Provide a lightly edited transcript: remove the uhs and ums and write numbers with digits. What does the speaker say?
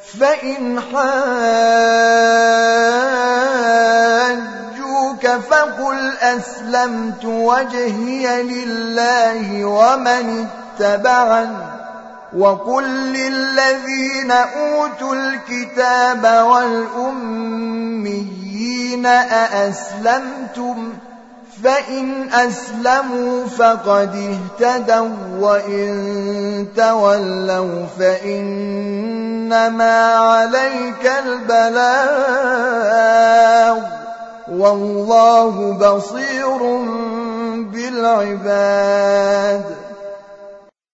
فإن حاجوك فقل أسلمت وجهي لله ومن اتبعني وقل للذين أوتوا الكتاب والأميين أأسلمتم فإن أسلموا فقد اهتدوا وإن تولوا فإنما عليك البلاغ والله بصير بالعباد